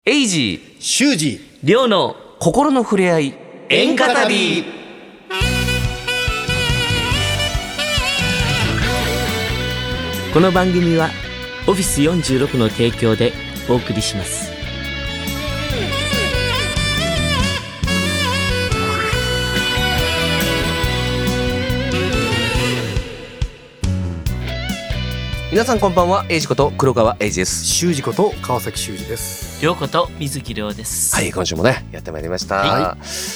エイジー修二リョウの心の触れ合い演歌旅。この番組はオフィス46の提供でお送りします。皆さんこんばんは。エイジこと黒川エイジです。 修二こと川崎修二です。 りょうこと水木りょうです。 はい、今週もねやってまいりました。 はい、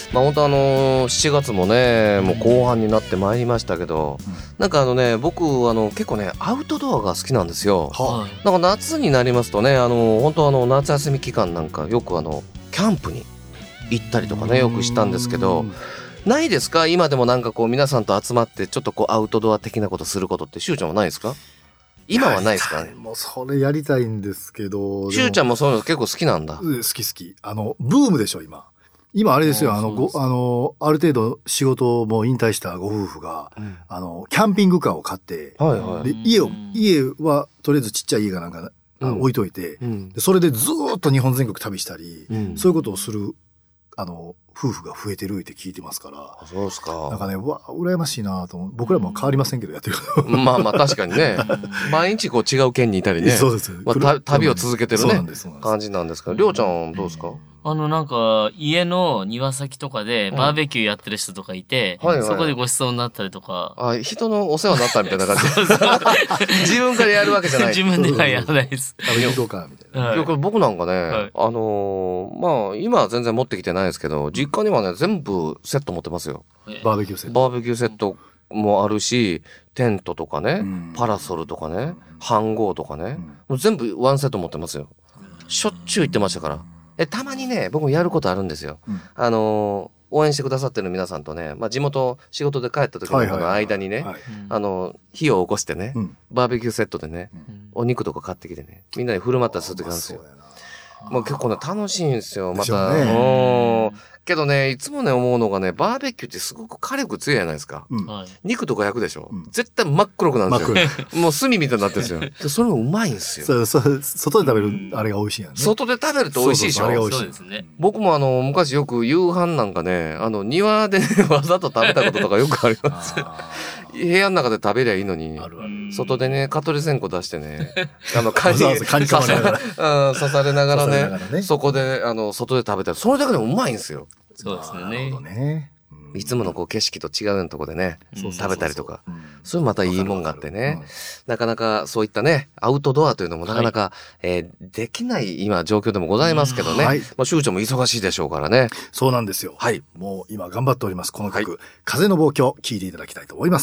本当7月もねもう後半になってまいりましたけど、なんか僕結構ねアウトドアが好きなんですよ。 はい、 なんか夏になりますとね本当夏休み期間なんかよくキャンプに行ったりとかねよくしたんですけど、ないですか？今でもなんかこう皆さんと集まってちょっとこうアウトドア的なことすることってしゅうちゃんはないですか？今はないですかね。 もうそれやりたいんですけど。 しゅうちゃんもそういうの結構好きなんだ。 好き。ブームでしょ今あれですよ。ある程度仕事も引退したご夫婦が、キャンピングカーを買って、 はいはい、 で家はとりあえずちっちゃい家がなんか、置いといて、でそれでずーっと日本全国旅したり、そういうことをする夫婦が増えてるって聞いてますから。 そうですか。 なんかね、羨ましいなと思う。僕らも変わりませんけどやってるまあ確かにね毎日こう違う県にいたりね。 そうです、 旅を続けてるね感じなんですけど、りょうちゃんどうですか？ なんか家の庭先とかでバーベキューやってる人とかいて、そこでご馳走になったりとか。 人のお世話になったみたいな感じ自分からやるわけじゃない。 自分ではやらないです。 僕なんかね、今は全然持ってきてないですけど、実家にはね全部セット持ってますよ。 バーベキューセットもあるし、テントとかね、パラソルとかね、飯盒とかね、もう全部ワンセット持ってますよ。しょっちゅう行ってましたから。たまにね僕もやることあるんですよ。応援してくださってる皆さんとね、地元仕事で帰った時のこの間にね、火を起こしてね、バーベキューセットでね、お肉とか買ってきてね、みんなで振る舞ったりする時なんですよ。もう結構ね楽しいんですよ。またけどねいつもね思うのがね、バーベキューってすごく火力強いじゃないですか。肉とか焼くでしょ、絶対真っ黒くなるんですよ。もう炭みたいになってるんですよ。それもうまいんですよ。 外で食べるあれが美味しいやんね。 外で食べると美味しいでしょ。 そうですね。僕も昔よく夕飯なんかね庭で、ね、わざと食べたこととかよくあります部屋の中で食べりゃいいのに、外でね蚊取り線香出してね蚊に刺されながらね、そこで外で食べたらそれだけでもうまいんですよ。 そうですね。 いつものこう景色と違うとこでね、食べたりとか、それまたいいもんがあってね、なかなかそういったねアウトドアというのもなかなか、できない今状況でもございますけどね。しゅうちゃんも忙しいでしょうからね。 そうなんですよ。もう今頑張っております。この曲、風の望郷聴いていただきたいと思います。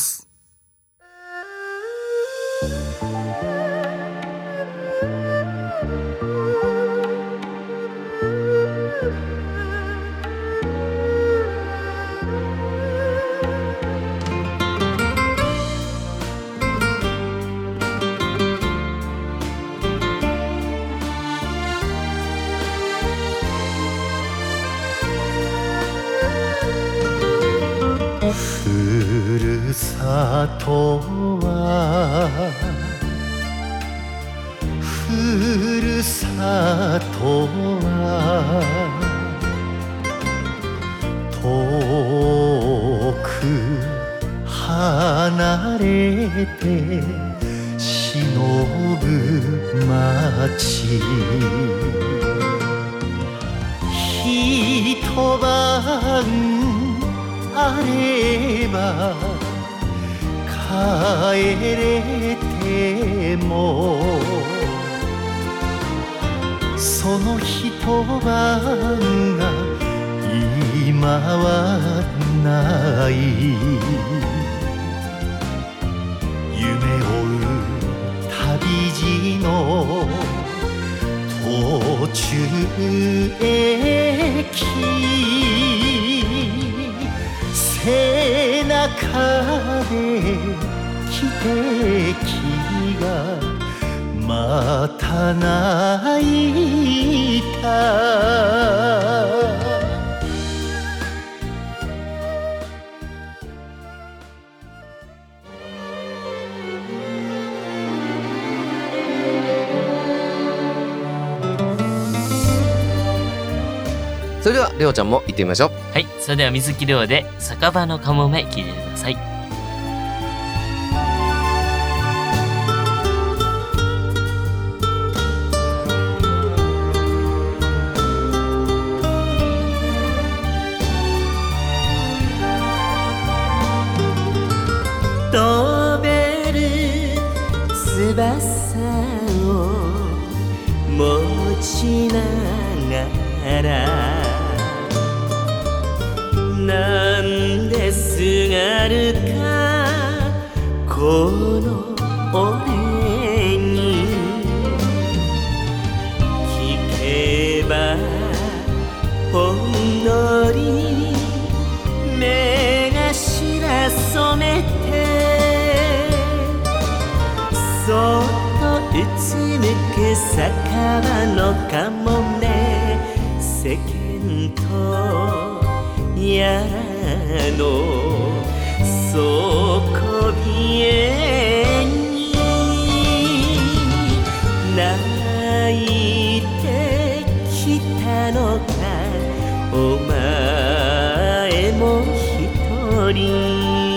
ふるさとはふるさとは遠く離れて忍ぶ町、一晩あれば帰れてもその一晩が今はない夢追う旅路の途中駅背中で汽笛がまた泣いた。 それではりょうちゃんも行ってみましょう。 はい、それでは水木亮で酒場のかもめ聞いてください。 飛べる翼を持ちながらなんですがるかこの俺に聞けばほんのり目頭染めてそっとうつむく酒場のかもめ世間とやらの底冷えに泣いてきたのかお前も一人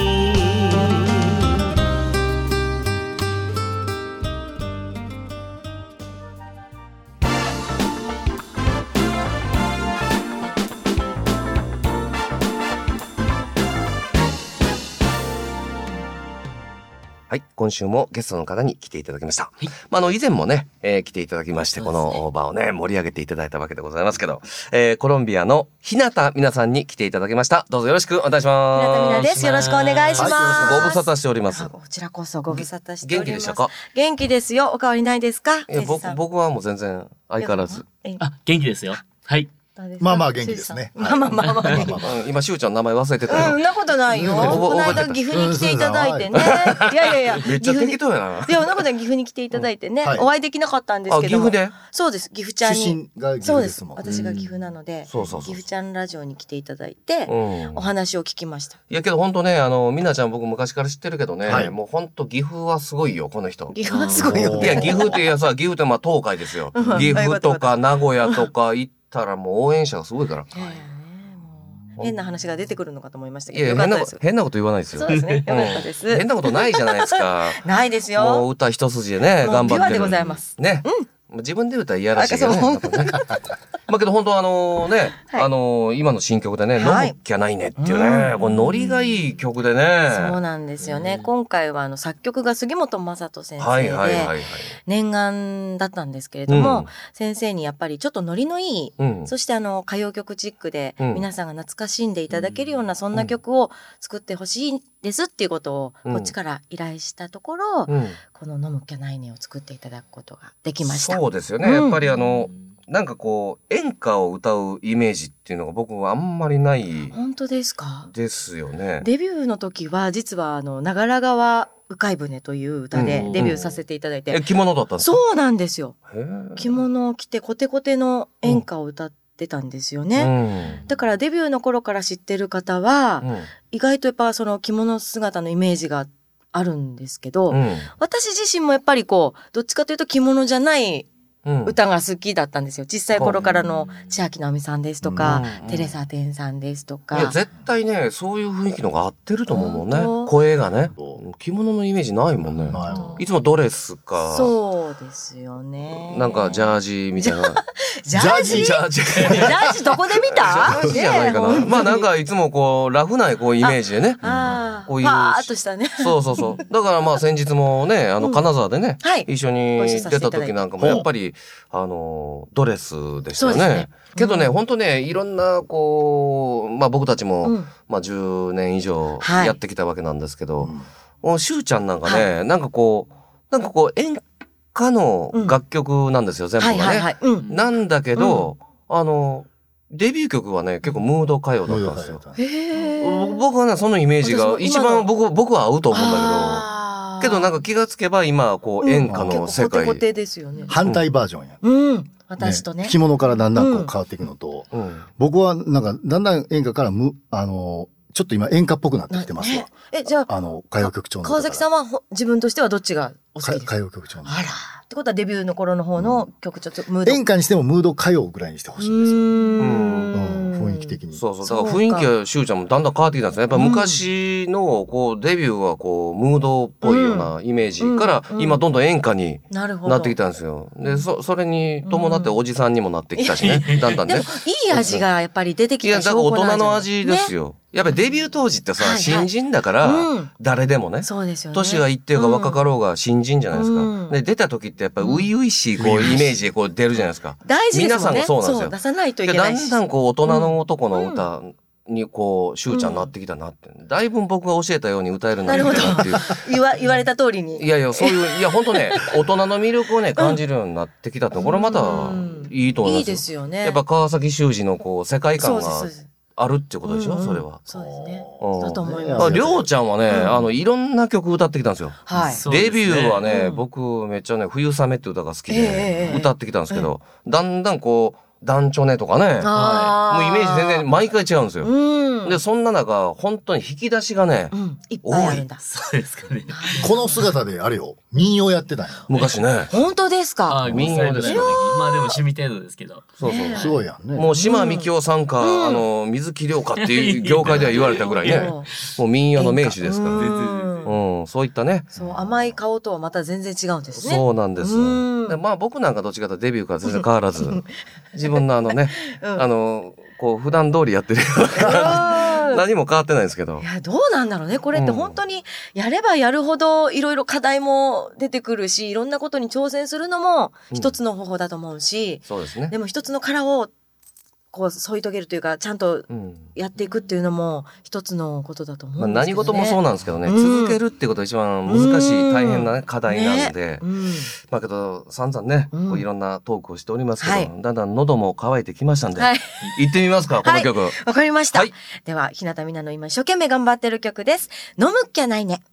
はい、今週もゲストの方に来ていただきました。はい、以前もね、来ていただきまして、この場をね、盛り上げていただいたわけでございますけど、コロンビアの日向皆さんに来ていただきました。どうぞよろしくお願いします。 日向皆です。よろしくお願いします。 はい、ご無沙汰しております。 こちらこそご無沙汰しております。 元気でしたか？ 元気ですよ。お変わりないですか？ 僕はもう全然相変わらず。 あ、元気ですよ。はい。 まあまあ元気ですね。 まあまあまあまあ。 今、しゅうちゃんの名前忘れてたよ。 そんなことないよ。この間岐阜に来ていただいてね。いやいやいや。 めっちゃ適当やな。 いや、そんなこと岐阜に来ていただいてね。お会いできなかったんですけど。 岐阜で？ そうです。岐阜ちゃんに。 出身が岐阜ですもん。 私が岐阜なので。 そう。 岐阜ちゃんラジオに来ていただいて、お話を聞きました。 いやけど本当ね、みなちゃん僕昔から知ってるけどね、もう本当岐阜はすごいよ、この人。 岐阜はすごいよ。 いや、岐阜って岐阜ってまあ東海ですよ。岐阜とか名古屋とか行ったらもう応援者がすごいから。 変な話が出てくるのかと思いましたけど。 いや、変なこと言わないですよ。 そうですね。よかったです。 変なことないじゃないですか。 ないですよ。 もう歌一筋でね、頑張ってる。 でございます。 ね。自分で歌いやらしいけどね。まあけど本当今の新曲でね、飲むきゃないねっていうね、このノリがいい曲でね。 そうなんですよね。今回は作曲が杉本正人先生で、念願だったんですけれども、先生にやっぱりちょっとノリのいい、そして歌謡曲チックで皆さんが懐かしんでいただけるようなそんな曲を作ってほしいですっていうことをこっちから依頼したところ、この飲むきゃないねを作っていただくことができました。 そうですよね。やっぱりなんかこう、演歌を歌うイメージっていうのが僕はあんまりない。 本当ですか？ ですよね。 デビューの時は、実は長良川鵜飼船という歌でデビューさせていただいて。 着物だったんですか？ そうなんですよ。着物を着てコテコテの演歌を歌ってたんですよね。だからデビューの頃から知ってる方は、意外とやっぱその着物姿のイメージがあるんですけど、私自身もやっぱりどっちかというと着物じゃない歌が好きだったんですよ。小さい頃からの千秋直美さんですとか、テレサテンさんですとか。 いや、絶対ね、そういう雰囲気のが合ってると思うもんね。声がね。着物のイメージないもんね。いつもドレスか。 そうですよね。 なんかジャージみたいな。 ジャージどこで見た？ ジャージじゃないかな。まあなんかいつもラフなイメージでね。 こういう。パーっとしたね。 そう。だからまあ先日もね、金沢でね、一緒に出た時なんかもやっぱり、ドレスでしたよね。けどね、ほんとね、いろんな、まあ僕たちも、まあ10年以上やってきたわけなんですけど、しゅうちゃんなんかね、なんか演歌の楽曲なんですよ、全部がね。なんだけど、デビュー曲はね、結構ムード歌謡だったんですよ。僕はね、そのイメージが一番僕は合うと思うんだけど、けどなんか気がつけば今、演歌の世界。 コテコテですよね。 反対バージョンや。 私とね。 着物からだんだん変わっていくのと、僕はなんかだんだん演歌からちょっと今演歌っぽくなってきてますわ。 じゃあ、 歌謡曲調の。 川崎さんは自分としてはどっちがお好きですか？ 歌謡曲調の。 あら。 ってことはデビューの頃の方の曲ちょっとムード。 演歌にしてもムード歌謡ぐらいにしてほしいんですよ。雰囲気的に。 そうそう。だから雰囲気はしゅうちゃんもだんだん変わってきたんですね。やっぱ昔のこうデビューはこうムードっぽいようなイメージから今どんどん演歌になってきたんですよ。で、それに伴っておじさんにもなってきたしね。だんだんね。 でもいい味がやっぱり出てきた証拠なんじゃない？ いや、だから大人の味ですよ。やっぱりデビュー当時ってさ、新人だから、誰でもね。 そうですよね。 年がいってるか若かろうが新人じゃないですか。で、出た時ってやっぱり初々しいこうイメージでこう出るじゃないですか。 大事ですよね。 皆さんもそうなんですよ。 出さないといけないし。 だんだんこう大人の男の歌にこう、しゅうちゃんになってきたなって。だいぶ僕が教えたように歌えるんだなっていう。 言われた通りに。 いやいや、そういう、いや本当ね、大人の魅力をね、感じるようになってきたって、これまたいいと思います。 いいですよね。 やっぱ川崎修二のこう、世界観があるってことでしょ、それは。 そうですね。だと思います。 りょうちゃんはね、いろんな曲歌ってきたんですよ。 はい。 デビューはね、僕めっちゃね、冬雨って歌が好きで、歌ってきたんですけど、だんだんこう、団長ねとかね、もうイメージ全然毎回違うんですよ。で、そんな中、本当に引き出しがね、 いっぱいあるんだ。 そうですかね。 この姿であれよ、民謡やってたんや。 昔ね。 本当ですか？ 民謡ですよ。 まあでも趣味程度ですけど。 そうそう。 すごいやんね。 もう島みきおさんか、水木亮かっていう業界では言われたぐらいね。もう民謡の名手ですから。そういったね。 そう、甘い顔とはまた全然違うんですね。 そうなんです。まあ僕なんかどっちかというとデビューから全然変わらず、自分のこう普段通りやってるような感じ。何も変わってないんですけど。 いや、どうなんだろうね。これって本当にやればやるほどいろいろ課題も出てくるし、いろんなことに挑戦するのも一つの方法だと思うし、 そうですね。 でも一つの殻をこう添い遂げるというか、ちゃんとやっていくっていうのも一つのことだと思うんですけどね。 何事もそうなんですけどね、続けるってことが一番難しい、大変な、課題なんで、まあけど散々ね、こういろんなトークをしておりますけど、だんだん喉も渇いてきましたんで、行ってみますか、この曲。 わかりました。では、日向美奈の今一生懸命頑張ってる曲です。飲むっきゃないね。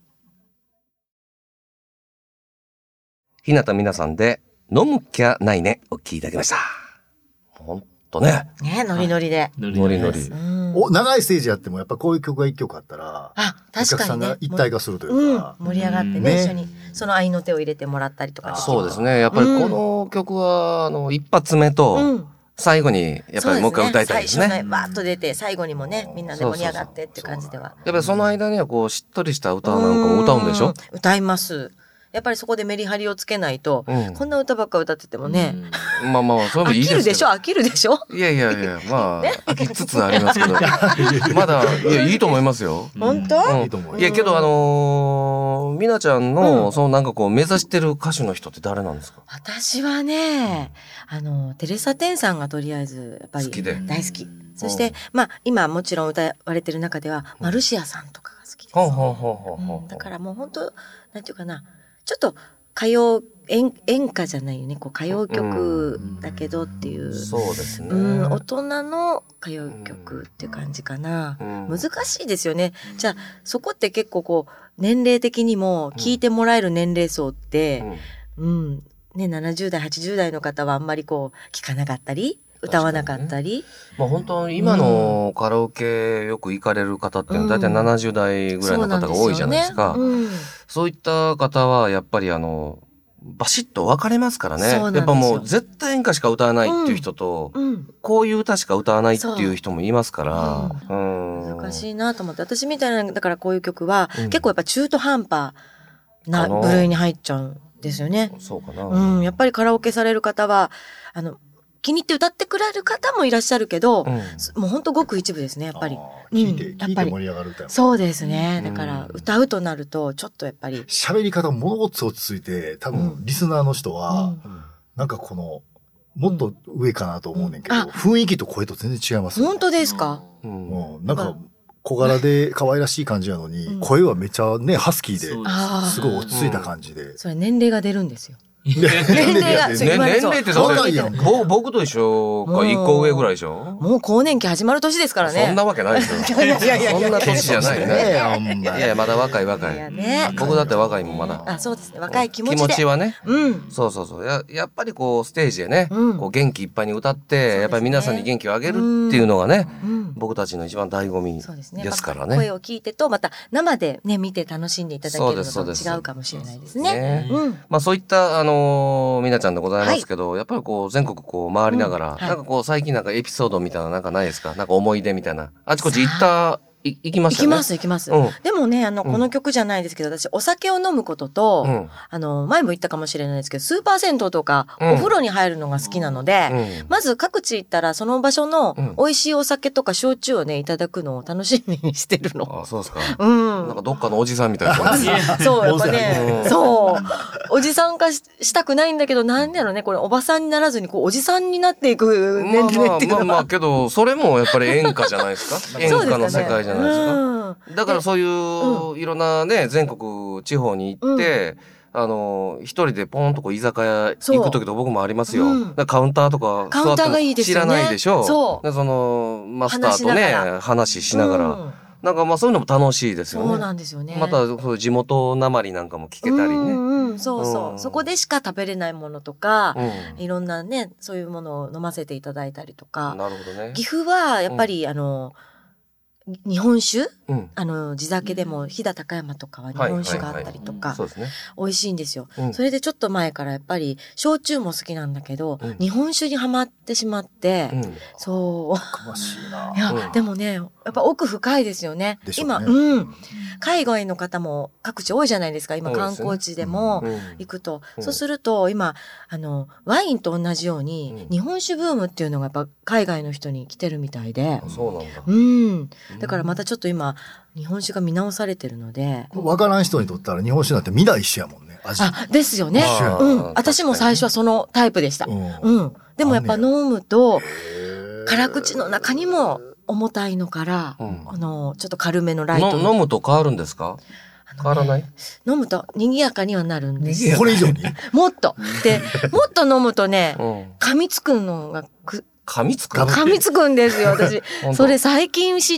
日向美奈さんで、飲むっきゃないね、お聴きいただきました。ほんとね。 ね、ノリノリで。 ノリノリ。 長いステージやってもやっぱこういう曲が一曲あったら、お客さんが一体化するというか。 盛り上がってね、一緒にその合いの手を入れてもらったりとか。 そうですね。やっぱりこの曲は、一発目と、最後に、やっぱりもう一回歌いたいですね。 最初バーッと出て、最後にもね、みんなで盛り上がってって感じでは。 やっぱりその間にはこう、しっとりした歌なんかも歌うんでしょ？ 歌います。やっぱりそこでメリハリをつけないと、こんな歌ばっか歌っててもね。 まあ、それもいいですけど。 飽きるでしょいや、まあ、飽きつつありますけど。まだ、いいと思いますよ。 本当？ いいと思う。 いや、けどみなちゃんの、なんかこう、目指してる歌手の人って誰なんですか？ 私はね、テレサ・テンさんがとりあえず、やっぱり大好き。そして、まあ、今もちろん歌われてる中では、マルシアさんとかが好きです。だからもう本当、なんていうかな、ちょっと歌謡演歌じゃないよね、こう歌謡曲だけどっていう、 そうですね、 大人の歌謡曲って感じかな、難しいですよね。じゃあそこって結構こう年齢的にも聴いてもらえる年齢層って、ね、70代80代の方はあんまりこう聴かなかったり歌わなかったり、 まあ本当に今のカラオケよく行かれる方っていうのは大体70代ぐらいの方が多いじゃないですか。そういった方はやっぱりバシッと分かれますからね。やっぱもう絶対演歌しか歌わないっていう人と、こういう歌しか歌わないっていう人もいますから。 難しいなと思って。私みたいな、だからこういう曲は、結構やっぱ中途半端な部類に入っちゃうんですよね。 そうかな。 やっぱりカラオケされる方は、気に入って歌ってくれる方もいらっしゃるけど、もうほんとごく一部ですね、やっぱり。 聞いて盛り上がる歌。 そうですね。だから歌うとなると、ちょっとやっぱり。 喋り方ものごつ落ち着いて、多分リスナーの人は、なんかこの、もっと上かなと思うねんけど、雰囲気と声と全然違いますよね。 本当ですか？ なんか、小柄で可愛らしい感じなのに、声はめっちゃね、ハスキーで、すごい落ち着いた感じで。 それ年齢が出るんですよ。 年齢って僕と一緒か1個上ぐらいでしょ？ もう更年期始まる年ですからね。 そんなわけないですよ。そんな年じゃないね。いやまだ若い。僕だって若いもんまだ。 そうですね。若い気持ちで。 気持ちはね。そう。やっぱりこうステージでね、こう元気いっぱいに歌って、やっぱり皆さんに元気をあげるっていうのがね、 僕たちの一番醍醐味ですからね。 声を聞いてと、また生でね、見て楽しんでいただけるのと違うかもしれないですね。 まあそういったみなちゃんでございますけど、やっぱりこう全国こう回りながら、なんかこう最近なんかエピソードみたいななんかないですか？なんか思い出みたいな。あちこち行きましたね。 行きます。でもね、この曲じゃないですけど、私、お酒を飲むことと、前も言ったかもしれないですけど、スーパー銭湯とか、お風呂に入るのが好きなので、まず各地行ったら、その場所の美味しいお酒とか焼酎をね、いただくのを楽しみにしてるの。 あ、そうですか。なんかどっかのおじさんみたいな。 そう、やっぱね、そう。おじさん化したくないんだけど、なんだろうね、これ、おばさんにならずに、こう、おじさんになっていく年齢っていうのは。 まあ、けど、それもやっぱり演歌じゃないですか。演歌の世界じゃないですか。だからそういういろんなね、全国地方に行って、一人でポンとこう居酒屋行く時と僕もありますよ。カウンターとかカウンターがいいですよね。 知らないでしょ。 そう。 でそのマスターとね話しながら、なんかまあそういうのも楽しいですよね。 そうなんですよね。 またそういう地元なまりなんかも聞けたりね。 そう。そこでしか食べれないものとか、いろんなねそういうものを飲ませていただいたりとか。 なるほどね。 岐阜はやっぱり日本酒、地酒でも飛騨高山とかは日本酒があったりとか、美味しいんですよ。それでちょっと前からやっぱり焼酎も好きなんだけど、日本酒にハマってしまって、そう。 詳しいな。 いや、でもね、やっぱ奥深いですよね。今、海外の方も各地多いじゃないですか。今観光地でも行くと。そうすると今、ワインと同じように、日本酒ブームっていうのがやっぱ海外の人に来てるみたいで。 そうなんだ。 だからまたちょっと今、日本酒が見直されてるので。 わからん人にとったら日本酒なんてみんな一緒やもんね。味。 ですよね。私も最初はそのタイプでした。でもやっぱ飲むと、辛口の中にも重たいのから、ちょっと軽めのライト。 飲むと変わるんですか？変わらない？ 飲むと賑やかにはなるんですよ。 これ以上にもっと。で、もっと飲むとね、噛みつくのが噛みつくんですよ、私。それ最近知って。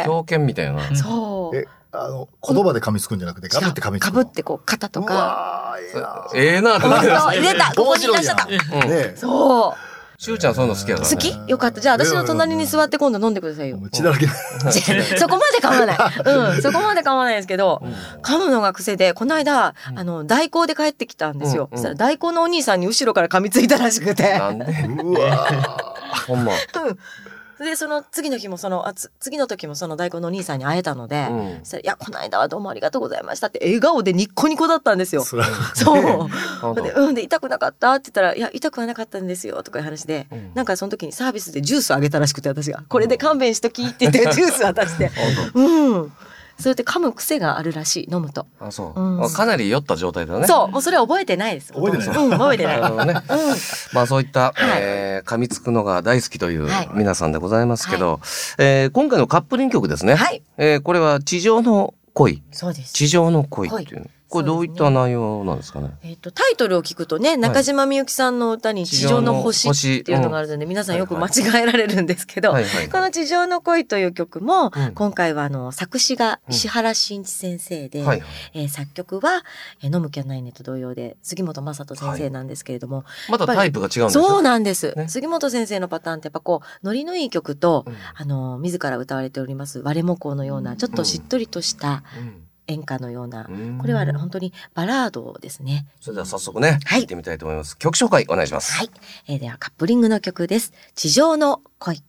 狂犬みたいな。 そう。 言葉で噛みつくんじゃなくて、ガブって噛みつく。 ガブってこう、肩とか。 ええなってなる。 入れた、ここにいらっしゃった。そう。 しゅうちゃんそういうの好きやからね。 好き？よかった。じゃあ私の隣に座って今度飲んでくださいよ。 血だらけ。 そこまで噛まない。そこまで噛まないですけど、噛むのが癖で、この間、代行で帰ってきたんですよ。そしたら代行のお兄さんに後ろから噛みついたらしくて。 なんで？うわほんま。 で、その次の日も次の時もその代行のお兄さんに会えたので、そしたら、いや、この間はどうもありがとうございましたって笑顔でニッコニコだったんですよ。そう。で、痛くなかったって言ったら、いや、痛くはなかったんですよとかいう話で、なんかその時にサービスでジュースあげたらしくて、私が。これで勘弁しときって言ってジュース渡して。そうやって噛む癖があるらしい、飲むと。 あ、そう。かなり酔った状態だね。 そう。もうそれは覚えてないです。 覚えてない。 覚えてない。 まあそういった、噛みつくのが大好きという皆さんでございますけど、今回のカップリング曲ですね。これは地上の恋。 そうです。 地上の恋っていう。これどういった内容なんですかね。 タイトルを聞くとね、中島みゆきさんの歌に地上の星っていうのがあるので、皆さんよく間違えられるんですけど、この地上の恋という曲も、今回は作詞が石原慎一先生で、作曲は、飲むキャナイネと同様で、杉本雅人先生なんですけれども。 またタイプが違うんですよ。 そうなんです。杉本先生のパターンってやっぱこう、ノリのいい曲と、自ら歌われております、割れもこうのような、ちょっとしっとりとした、演歌のような、これは本当にバラードですね。 それでは早速ね、聴いてみたいと思います。曲紹介お願いします。 はい。ではカップリングの曲です。地上の恋。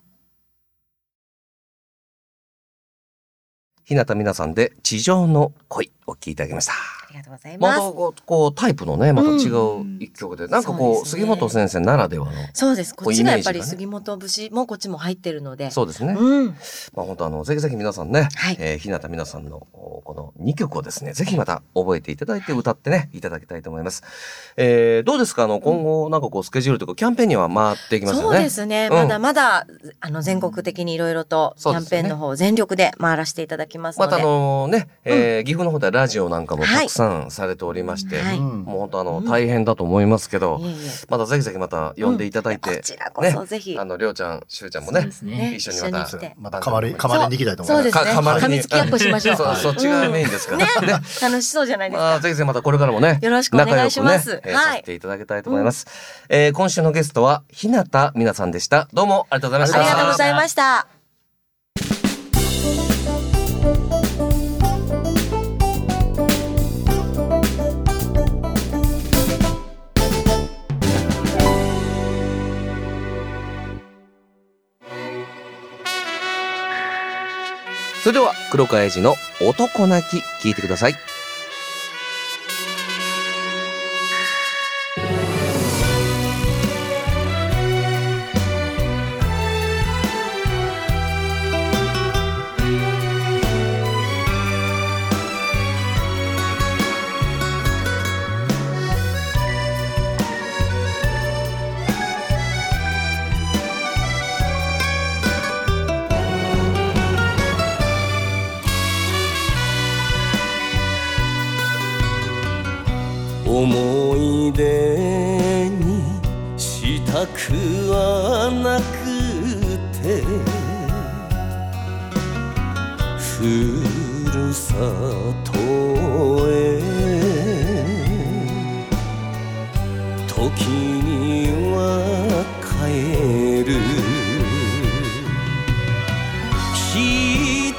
日向みなさんで地上の恋を聴いていただきました。 ありがとうございます。 またこうタイプのね、また違う一曲で、なんかこう、杉本先生ならではの。 そうです。こっちがやっぱり杉本節もこっちも入ってるので。 そうですね。まあ本当ぜひぜひ皆さんね、日向みなさんのこの2曲をですね、ぜひまた覚えていただいて歌ってね、いただきたいと思います。どうですか今後なんかこうスケジュールとかキャンペーンには回っていきますよね。 そうですね。まだまだ、全国的にいろいろとキャンペーンの方全力で回らせていただきますので。 また岐阜の方ではラジオなんかもたくさんされておりまして、もう本当大変だと思いますけど、またぜひぜひまた呼んでいただいて、 こちらこそぜひ。 りょうちゃん、しゅうちゃんもね、一緒にまたかまれに行きたいと思います。 そうですね。噛みつきアップしましょう。 そっちがメインですからね。 楽しそうじゃないですか。 ぜひぜひまたこれからもね、 よろしくお願いします。 させていただきたいと思います。今週のゲストは日向みなさんでした。どうもありがとうございました。 ありがとうございました。 それでは黒川英二の男泣き聞いてください。 思い出にしたくはなくてふるさとへ時には帰る一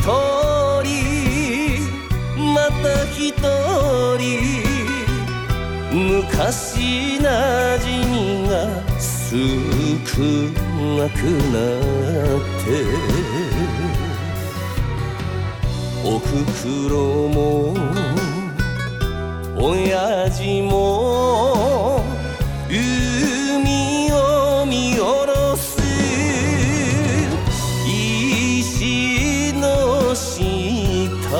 人また一人昔なじみが少なくなっておふくろも親父も海を見下ろす石の下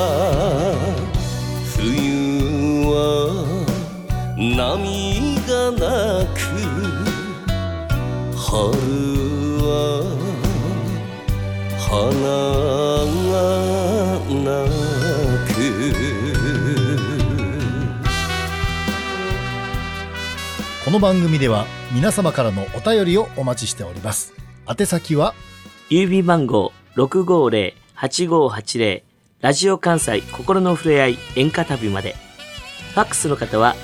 冬は涙なく春は花が泣く。 この番組では皆様からのお便りをお待ちしております。宛先は郵便番号 650-8580 ラジオ関西心のふれあい演歌旅まで。ファックスの方は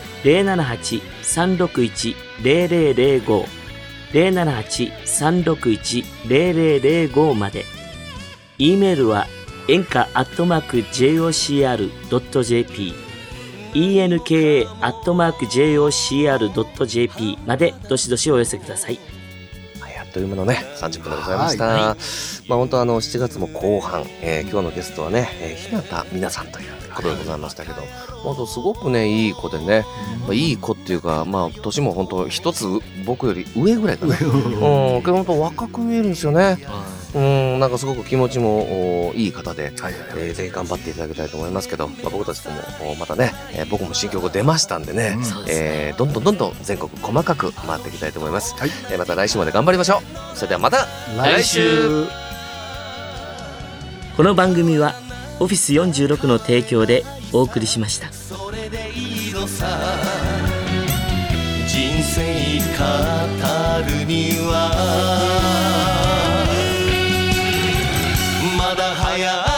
078-361-0005 078-361-0005 まで。 E メールは演歌@jocr.jp enka@jocr.jp までどしどしお寄せください。 あっという間のね30分でございました。 はい、 本当7月も後半、今日のゲストはね、日向美奈さんということでございましたけど、本当すごくねいい子でね、いい子っていうか年も本当一つ僕より上ぐらいかなけど本当若く見えるんですよね。なんかすごく気持ちもいい方で、ぜひ頑張っていただきたいと思いますけど、僕たちともまたね、僕も新曲出ましたんでね、どんどん全国細かく回っていきたいと思います。また来週まで頑張りましょう。それではまた来週。 この番組はオフィス46の提供でお送りしました。 それでいいのさ、人生語るにはまだ早い